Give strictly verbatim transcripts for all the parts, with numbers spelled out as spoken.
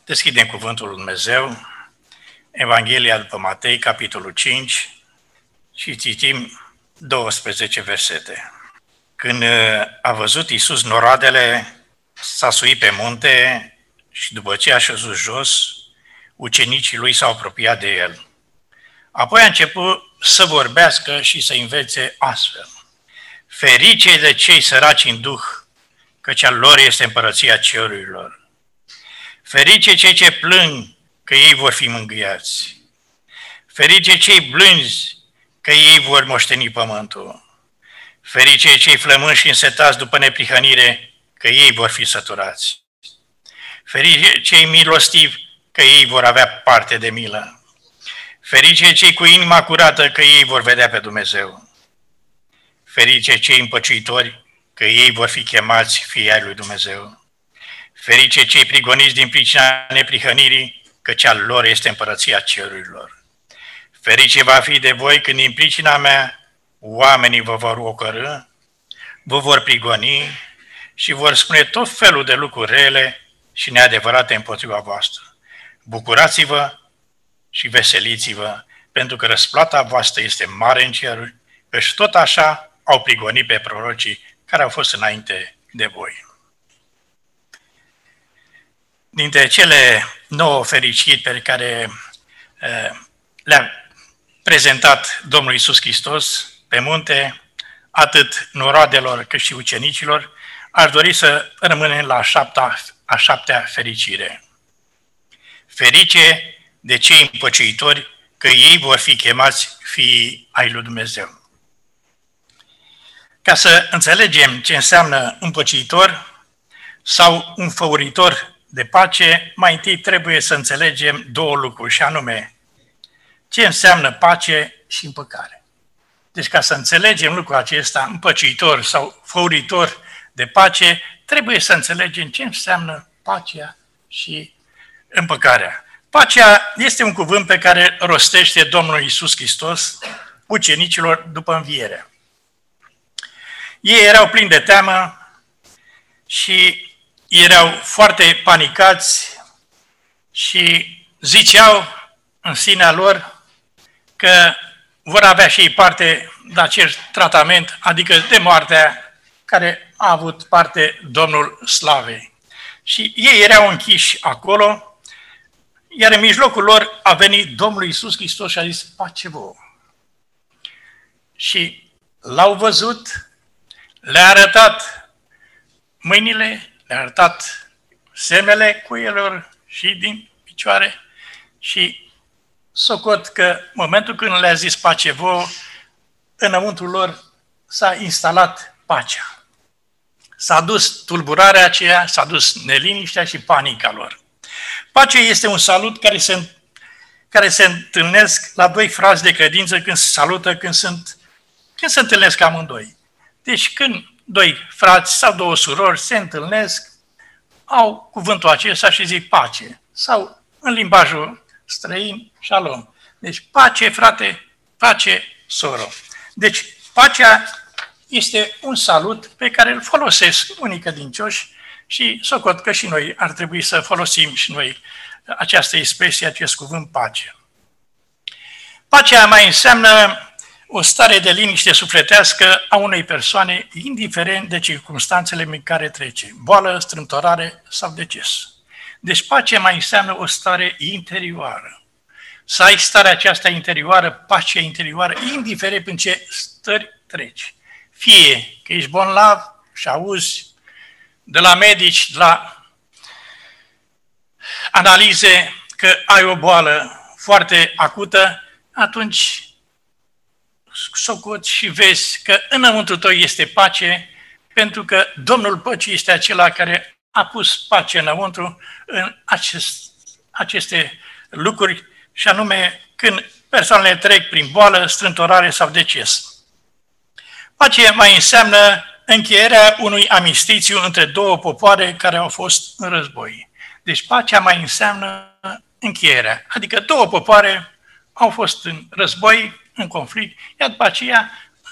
Deschidem Cuvântul lui Dumnezeu, Evanghelia după Matei, capitolul cinci, și citim douăsprezece versete. Când a văzut Iisus noroadele, s-a suit pe munte și după ce a șezut jos, ucenicii lui s-au apropiat de el. Apoi a început să vorbească și să învețe astfel. Ferice de cei săraci în duh, căci al lor este împărăția cerurilor. Ferice cei ce plâng, că ei vor fi mângâiați. Ferice cei blânzi, că ei vor moșteni pământul. Ferice cei flămânzi și însetați după neprihănire, că ei vor fi săturați. Ferice cei milostivi, că ei vor avea parte de milă. Ferice cei cu inima curată, că ei vor vedea pe Dumnezeu. Ferice cei împăciuitori, că ei vor fi chemați fii ai lui Dumnezeu. Ferice cei prigoniți din pricina neprihănirii, căci al lor este împărăția cerurilor. Ferice va fi de voi când din pricina mea oamenii vă vor ocărî, vă vor prigoni și vor spune tot felul de lucruri rele și neadevărate împotriva voastră. Bucurați-vă și veseliți-vă, pentru că răsplata voastră este mare în ceruri, căci tot așa au prigonit pe prorocii care au fost înainte de voi. Dintre cele nouă fericiri pe care le-a prezentat Domnul Iisus Hristos pe munte, atât noroadelor cât și ucenicilor, aș dori să rămânem la a șaptea, a șaptea fericire. Ferice de cei împăciuitori, că ei vor fi chemați fii ai lui Dumnezeu. Ca să înțelegem ce înseamnă împăciuitor sau înfăuritor de pace, mai întâi trebuie să înțelegem două lucruri, și anume ce înseamnă pace și împăcare. Deci ca să înțelegem lucrul acesta, împăciuitor sau făuritor de pace, trebuie să înțelegem ce înseamnă pacea și împăcarea. Pacea este un cuvânt pe care rostește Domnul Iisus Hristos ucenicilor după înviere. Ei erau plini de teamă și erau foarte panicați și ziceau în sinea lor că vor avea și ei parte de acest tratament, adică de moartea care a avut parte Domnul Slavei. Și ei erau închiși acolo, iar în mijlocul lor a venit Domnul Iisus Hristos și a zis, pace vouă. Și l-au văzut, le-a arătat mâinile, le-a arătat semnele cuielor și din picioare și socot că în momentul când le-a zis pace vouă, înăuntru lor s-a instalat pacea. S-a dus tulburarea aceea, s-a dus neliniștea și panica lor. Pacea este un salut care se, care se întâlnesc la doi frați de credință când se salută, când, sunt, când se întâlnesc amândoi. Deci când doi frați sau două surori se întâlnesc, au cuvântul acesta și zic pace. Sau în limbajul străin, shalom. Deci pace, frate, pace, soră. Deci pacea este un salut pe care îl folosesc unii credincioși și socot că și noi ar trebui să folosim și noi această expresie, acest cuvânt pace. Pacea mai înseamnă o stare de liniște sufletească a unei persoane, indiferent de circumstanțele în care trece, boală, strâmtorare sau deces. Deci pacea mai înseamnă o stare interioară. Să ai starea aceasta interioară, pacea interioară, indiferent în ce stări treci. Fie că ești bolnav și auzi de la medici, de la analize că ai o boală foarte acută, atunci socoți și vezi că înăuntru tău este pace, pentru că Domnul Păcii este acela care a pus pace înăuntru în acest, aceste lucruri, și anume când persoanele trec prin boală, strântorare sau deces. Pace mai înseamnă încheierea unui amistițiu între două popoare care au fost în război. Deci pacea mai înseamnă încheierea, adică două popoare au fost în război, în conflict, iar după aceea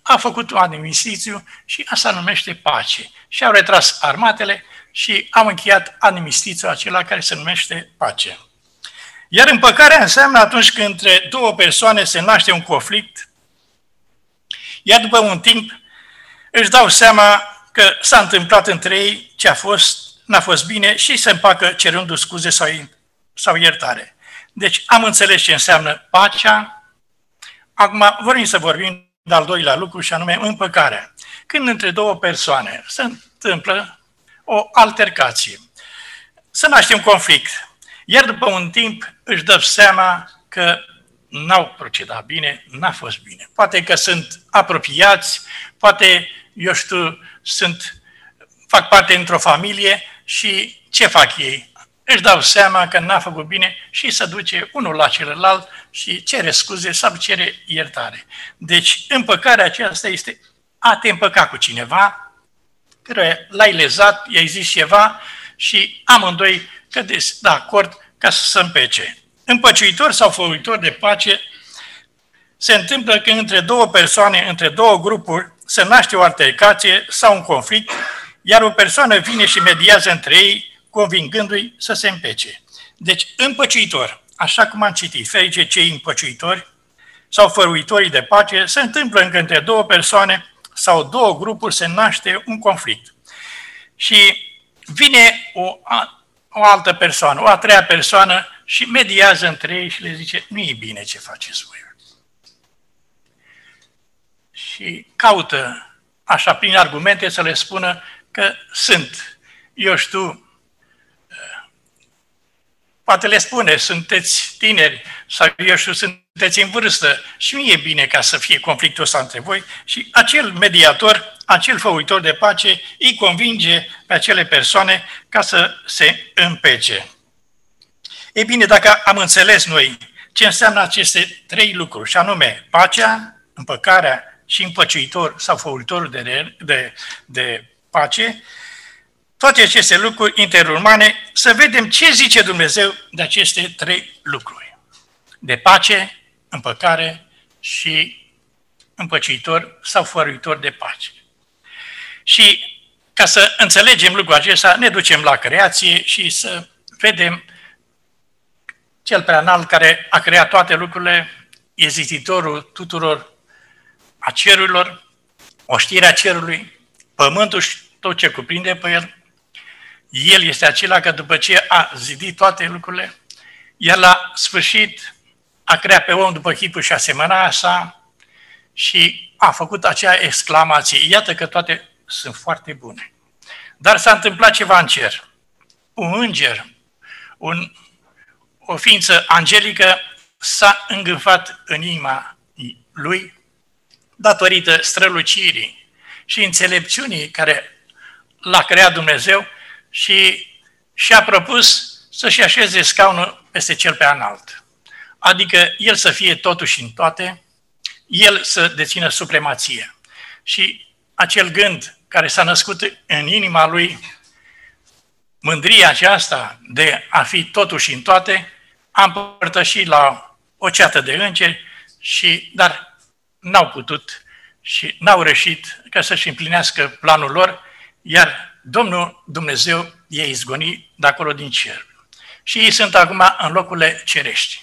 a făcut un armistițiu și asta numește pace. Și au retras armatele și au încheiat armistițiul acela care se numește pace. Iar împăcarea înseamnă atunci când între două persoane se naște un conflict, iar după un timp își dau seama că s-a întâmplat între ei ce a fost, n-a fost bine și se împacă cerându scuze sau, sau iertare. Deci am înțeles ce înseamnă pacea. Acum vorbim să vorbim de al doilea lucru și anume împăcarea. Când între două persoane se întâmplă o altercație, se naște un conflict, iar după un timp își dă seama că n-au procedat bine, n-a fost bine. Poate că sunt apropiați, poate, eu știu, sunt, fac parte într-o familie și ce fac ei? Își dau seama că n-a făcut bine și se duce unul la celălalt și cere scuze sau cere iertare. Deci împăcarea aceasta este a te împăca cu cineva, care l-ai lezat, i-ai zis ceva și amândoi cădeți de acord ca să se împece. Împăciuitor sau făuitor de pace se întâmplă când între două persoane, între două grupuri, se naște o altercație sau un conflict, iar o persoană vine și mediază între ei, convingându-i să se împece. Deci, împăciuitor, așa cum am citit, ferice cei împăciuitori sau făruitorii de pace, se întâmplă încă între două persoane sau două grupuri se naște un conflict. Și vine o, o altă persoană, o a treia persoană și mediază între ei și le zice, nu e bine ce faceți voi. Și caută, așa, prin argumente, să le spună că sunt, eu știu, poate le spune, sunteți tineri sau, eu știu, sunteți în vârstă și nu e bine ca să fie conflictul ăsta între voi și acel mediator, acel făuitor de pace îi convinge pe acele persoane ca să se împece. Ei bine, dacă am înțeles noi ce înseamnă aceste trei lucruri, și anume pacea, împăcarea și împăciuitor sau făuitor de, de, de pace, toate aceste lucruri interumane, să vedem ce zice Dumnezeu de aceste trei lucruri. De pace, împăcare și împăciuitor sau făuitor de pace. Și ca să înțelegem lucrul acesta, ne ducem la creație și să vedem cel preanalt care a creat toate lucrurile, e ziditorul tuturor a cerurilor, oștirea cerului, pământul și tot ce cuprinde pe el. El este acela că după ce a zidit toate lucrurile, el la sfârșit a creat pe om după chipul și asemănarea sa și a făcut acea exclamație. Iată că toate sunt foarte bune. Dar s-a întâmplat ceva în cer. Un înger, un, o ființă angelică s-a îngânfat în inima lui datorită strălucirii și înțelepciunii care l-a creat Dumnezeu și și-a propus să-și așeze scaunul peste cel pe înalt. Adică el să fie totuși în toate, el să dețină supremație. Și acel gând care s-a născut în inima lui, mândria aceasta de a fi totuși în toate, a împărtășit la o ceată de îngeri, și, dar n-au putut și n-au reușit ca să-și împlinească planul lor, iar Domnul Dumnezeu i-a izgonit de acolo din cer. Și ei sunt acum în locurile cerești.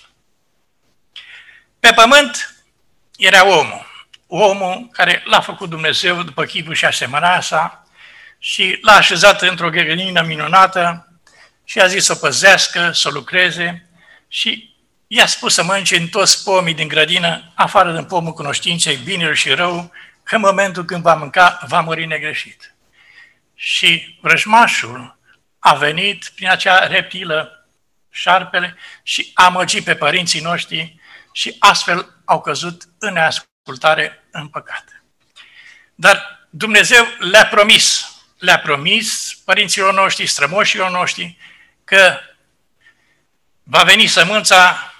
Pe pământ era omul. Omul care l-a făcut Dumnezeu după chipul și asemănarea sa și l-a așezat într-o grădină minunată și a zis să o păzească, să o lucreze și i-a spus să mănânce în toți pomii din grădină, afară din pomul cunoștinței binelui și rău, că în momentul când va mânca, va muri negreșit. Și vrăjmașul a venit prin acea reptilă, șarpele, și a amăgit pe părinții noștri și astfel au căzut în neascultare, în păcat. Dar Dumnezeu le-a promis, le-a promis părinților noștri, strămoșilor noștri, că va veni sămânța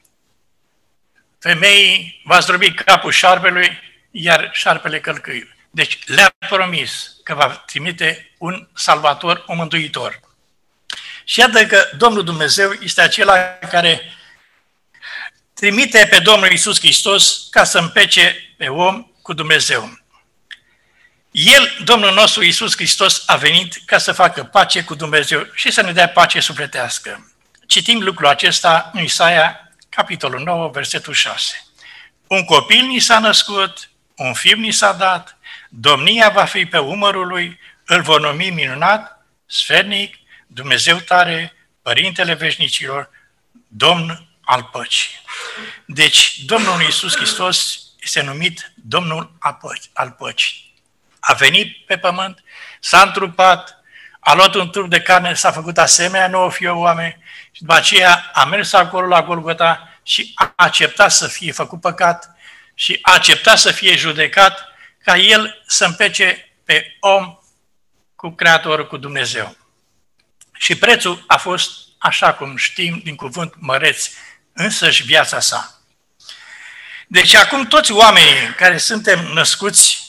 femeii, va zdrobi capul șarpelui, iar șarpele călcâiul. Deci le-a promis că va trimite un salvator, un mântuitor. Și iată că Domnul Dumnezeu este acela care trimite pe Domnul Iisus Hristos ca să împece pe om cu Dumnezeu. El, Domnul nostru Iisus Hristos, a venit ca să facă pace cu Dumnezeu și să ne dea pace sufletească. Citim lucrul acesta în Isaia, capitolul nouă, versetul șase. Un copil ni s-a născut, un fiu ni s-a dat, domnia va fi pe umărul lui, îl vor numi minunat, sfernic, Dumnezeu tare, Părintele veșnicilor, Domn al păcii. Deci, Domnul Iisus Hristos este numit Domnul al păcii. A venit pe pământ, s-a întrupat, a luat un trup de carne, s-a făcut asemenea nouă fie oameni și după aceea a mers acolo la Golgota și a acceptat să fie făcut păcat și a acceptat să fie judecat ca El să împece pe om cu Creatorul, cu Dumnezeu. Și prețul a fost, așa cum știm din cuvânt, măreț, însăși viața sa. Deci acum toți oamenii care suntem născuți,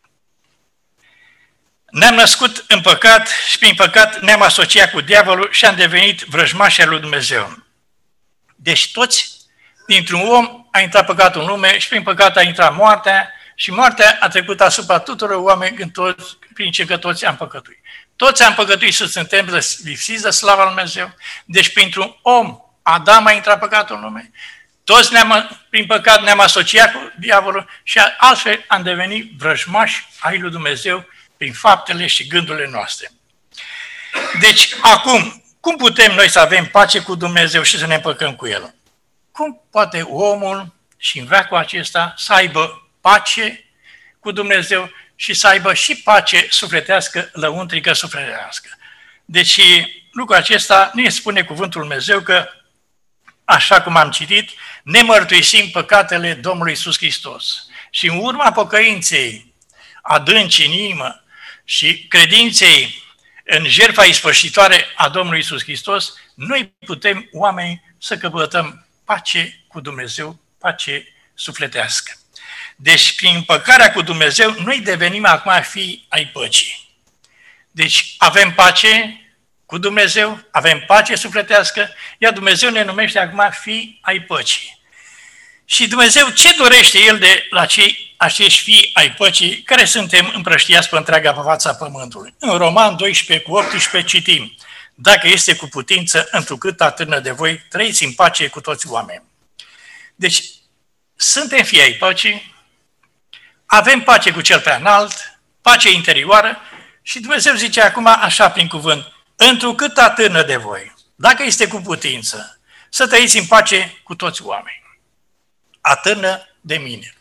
ne-am născut în păcat și prin păcat ne-am asociat cu diavolul și am devenit vrăjmași ai lui Dumnezeu. Deci toți, dintr-un om, a intrat păcatul în lume și prin păcat a intrat moartea și moartea a trecut asupra tuturor oameni prin ce că toți am păcătuit. Toți am păcătuit și suntem lipsiți de slava lui Dumnezeu. Deci printr-un om, Adam a intrat păcatul în lume, toți ne-am, prin păcat ne-am asociat cu diavolul și altfel am devenit vrăjmași ai lui Dumnezeu prin faptele și gândurile noastre. Deci, acum, cum putem noi să avem pace cu Dumnezeu și să ne împăcăm cu El? Cum poate omul și în veacul acesta să aibă pace cu Dumnezeu și să aibă și pace sufletească, lăuntrică sufletească? Deci, lucrul acesta ne spune cuvântul Dumnezeu că, așa cum am citit, ne mărturisim păcatele Domnului Iisus Hristos. Și în urma pocăinței adânci în inimă și credinței în jertfa ispășitoare a Domnului Iisus Hristos, noi putem, oameni, să căpătăm pace cu Dumnezeu, pace sufletească. Deci, prin împăcarea cu Dumnezeu, noi devenim acum fii ai păcii. Deci, avem pace cu Dumnezeu, avem pace sufletească, iar Dumnezeu ne numește acum fii ai păcii. Și Dumnezeu ce dorește El de la cei acești fii ai păcii care suntem împrăștiați pe întreaga pe fața pământului? În Roman doisprezece cu optsprezece citim: dacă este cu putință, întrucât atârnă de voi, trăiți în pace cu toți oamenii. Deci, suntem fii ai păcii, avem pace cu Cel Preaînalt, pace interioară și Dumnezeu zice acum așa prin cuvânt: întrucât atârnă de voi, dacă este cu putință, să trăiți în pace cu toți oamenii. Atârnă de mine.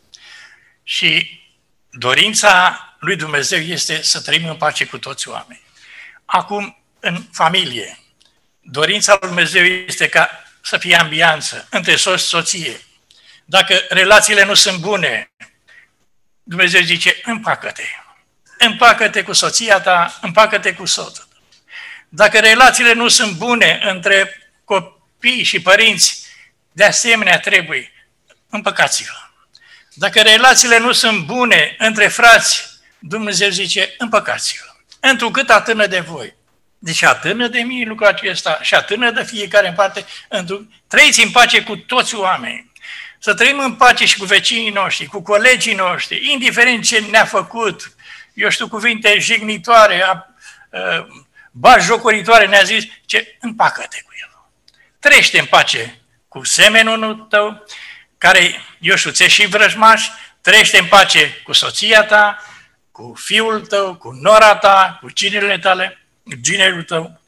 Și dorința lui Dumnezeu este să trăim în pace cu toți oamenii. Acum, în familie, dorința lui Dumnezeu este ca să fie ambianță între soț și soție. Dacă relațiile nu sunt bune, Dumnezeu zice: împacă-te. Împacă-te cu soția ta, împacă-te cu soțul. Dacă relațiile nu sunt bune între copii și părinți, de asemenea trebuie: împăcați-vă. Dacă relațiile nu sunt bune între frați, Dumnezeu zice: împăcați-vă. Întrucât atârnă de voi. Deci atârnă de mine lucrul acesta și atârnă de fiecare în parte. Trăiți în pace cu toți oamenii. Să trăim în pace și cu vecinii noștri, cu colegii noștri, indiferent ce ne-a făcut, eu știu, cuvinte jignitoare, batjocoritoare, ne-a zis, ce împacă-te cu el. Trăiește în pace cu semenul tău, care, eu știu, ți-e și vrăjmaș, trăiește în pace cu soția ta, cu fiul tău, cu nora ta, cu ginele tale, ginerul tău.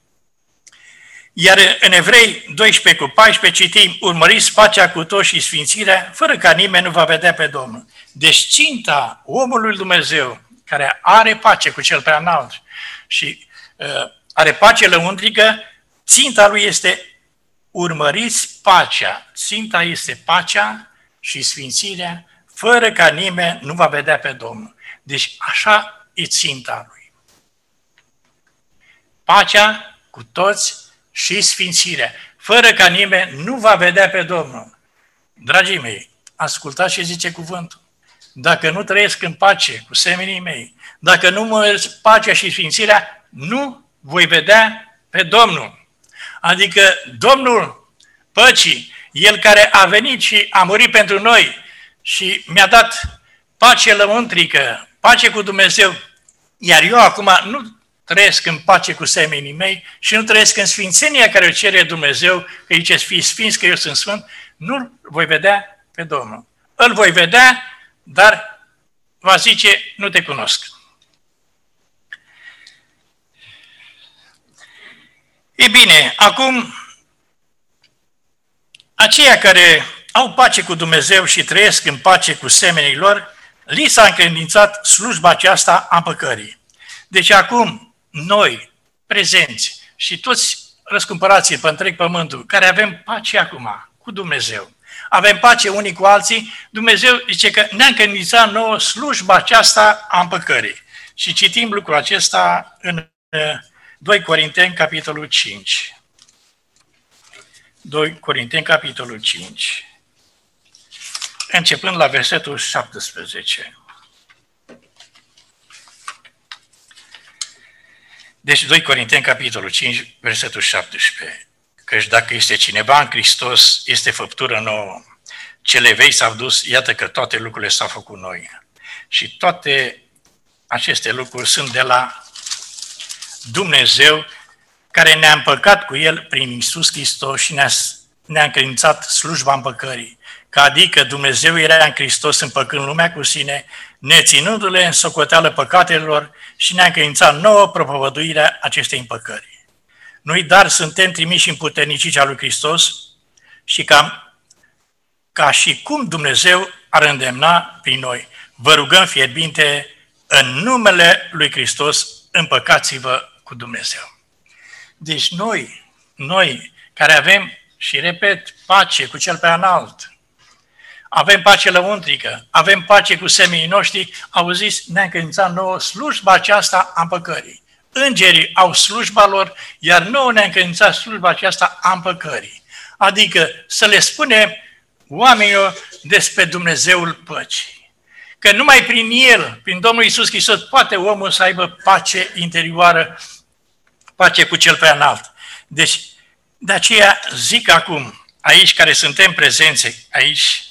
Iar în Evrei doisprezece cu paisprezece citim: urmăriți pacea cu toți și sfințirea, fără ca nimeni nu va vedea pe Domnul. Deci ținta omului lui Dumnezeu, care are pace cu Cel Preaînalt și uh, are pace lăuntrică, ținta lui este: urmăriți pacea. Ținta este pacea și sfințirea, fără ca nimeni nu va vedea pe Domnul. Deci așa e ținta lui. Pacea cu toți și sfințirea, fără ca nimeni nu va vedea pe Domnul. Dragii mei, ascultați ce zice cuvântul. Dacă nu trăiesc în pace cu semenii mei, dacă nu mă pacea și sfințirea, nu voi vedea pe Domnul. Adică Domnul păcii, El care a venit și a murit pentru noi și mi-a dat pace lăuntrică, pace cu Dumnezeu, iar eu acum nu trăiesc în pace cu semenii mei și nu trăiesc în sfințenia care o cere Dumnezeu, că zice, fii sfinți că eu sunt sfânt, nu voi vedea pe Domnul. Îl voi vedea, dar va zice, nu te cunosc. E bine, acum, aceia care au pace cu Dumnezeu și trăiesc în pace cu semenii lor, li s-a încredințat slujba aceasta a împăcării. Deci acum, noi, prezenți și toți răscumpărații pe întreg pământul, care avem pace acum cu Dumnezeu, avem pace unii cu alții, Dumnezeu zice că ne-a încredințat nouă slujba aceasta a împăcării. Și citim lucrul acesta în doi Corinteni, capitolul cinci. doi Corinteni, capitolul cinci. Începând la versetul șaptesprezece. Deci doi Corinteni, capitolul cinci, versetul șaptesprezece. Căci dacă este cineva în Hristos, este făptură nouă. Cele vei s-au dus, iată că toate lucrurile s-au făcut noi. Și toate aceste lucruri sunt de la Dumnezeu, care ne-a împăcat cu El prin Iisus Hristos și ne-a, ne-a încredințat slujba împăcării. Că adică Dumnezeu era în Hristos împăcând lumea cu sine, neținându-le în socoteală păcatelor și ne-a încredințat nouă propovăduirea acestei împăcări. Noi, dar, suntem trimiși în puterniciți al lui Hristos și ca, ca și cum Dumnezeu ar îndemna prin noi. Vă rugăm fierbinte în numele lui Hristos, împăcați-vă cu Dumnezeu. Deci noi, noi care avem, și repet, pace cu cel prea înalt, avem pace lăuntrică, avem pace cu semenii noștri, auziți, ne-a încredințat nouă slujba aceasta a împăcării. Îngerii au slujba lor, iar nouă ne-a încredințat slujba aceasta a împăcării. Adică să le spunem oamenilor despre Dumnezeul păcii. Că numai prin El, prin Domnul Iisus Hristos, poate omul să aibă pace interioară, pace cu cel prea înalt. Deci, de aceea zic acum, aici care suntem prezenți, aici,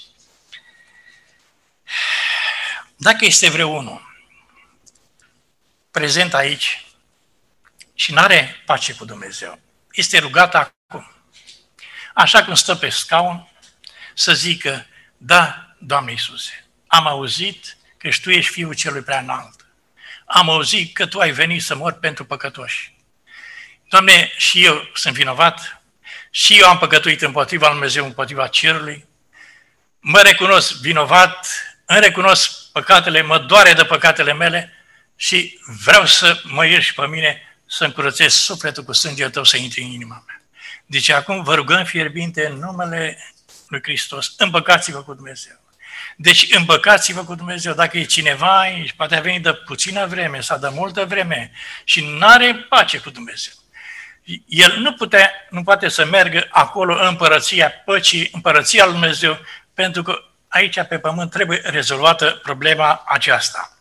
dacă este vreunul prezent aici și nu are pace cu Dumnezeu, este rugat acum, așa cum stă pe scaun, să zică, da, Doamne Iisuse, am auzit că Tu ești Fiul Celui Prea Înalt. Am auzit că Tu ai venit să mori pentru păcătoși. Doamne, și eu sunt vinovat, și eu am păcătuit împotriva lui Dumnezeu, împotriva cerului, mă recunosc vinovat, îmi recunosc păcatele, mă doare de păcatele mele și vreau să mă ierți pe mine, să-mi curățesc sufletul cu sângele Tău să intri în inima mea. Deci acum vă rugăm fierbinte în numele lui Hristos, împăcați-vă cu Dumnezeu. Deci împăcați-vă cu Dumnezeu. Dacă e cineva aici, poate a venit de puțină vreme sau de multă vreme și nu are pace cu Dumnezeu, el nu, putea, nu poate să meargă acolo în împărăția păcii, împărăția lui Dumnezeu, pentru că aici pe pământ trebuie rezolvată problema aceasta.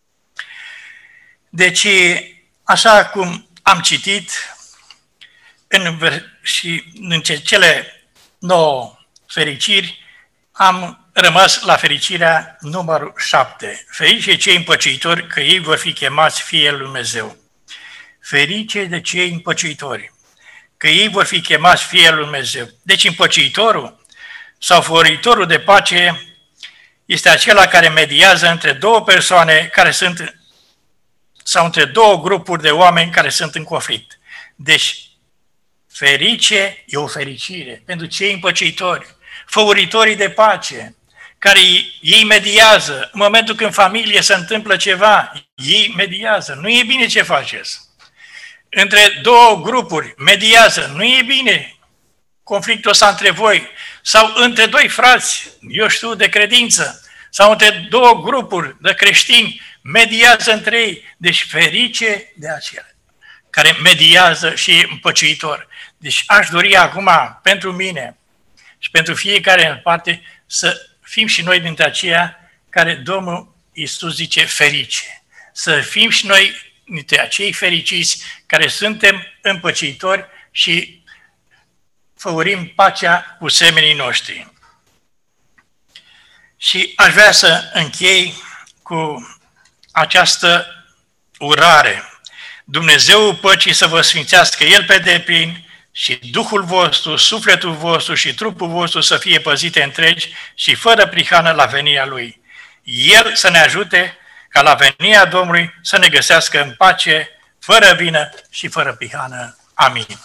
Deci, așa cum am citit în, și în cele nouă fericiri, am rămas la fericirea numărul șapte. Ferice cei împăcitori, că ei vor fi chemați fii lui Dumnezeu. Ferice de cei împăcitori, că ei vor fi chemați fii lui Dumnezeu. Deci împăcitorul sau făuritorul de pace este acela care mediază între două persoane care sunt, sau între două grupuri de oameni care sunt în conflict. Deci, ferice e o fericire pentru cei împăcitori, făuritorii de pace, care ei mediază. În momentul când în familie se întâmplă ceva, ei mediază. Nu e bine ce faceți. Între două grupuri mediază. Nu e bine conflictul ăsta între voi. Sau între doi frați, eu știu, de credință. Sau între două grupuri de creștini, mediază între ei. Deci ferice de aceea care mediază și e împăciuitor. Deci aș dori acum, pentru mine și pentru fiecare în parte, să fim și noi dintre aceia care Domnul Iisus zice ferice. Să fim și noi dintre acei fericiți care suntem împăcitori și făurim pacea cu semenii noștri. Și aș vrea să închei cu această urare. Dumnezeul păcii să vă sfințească El pe deplin și Duhul vostru, sufletul vostru și trupul vostru să fie păzite întregi și fără prihană la venirea Lui. El să ne ajute ca la venirea Domnului să ne găsească în pace, fără vină și fără prihană. Amin.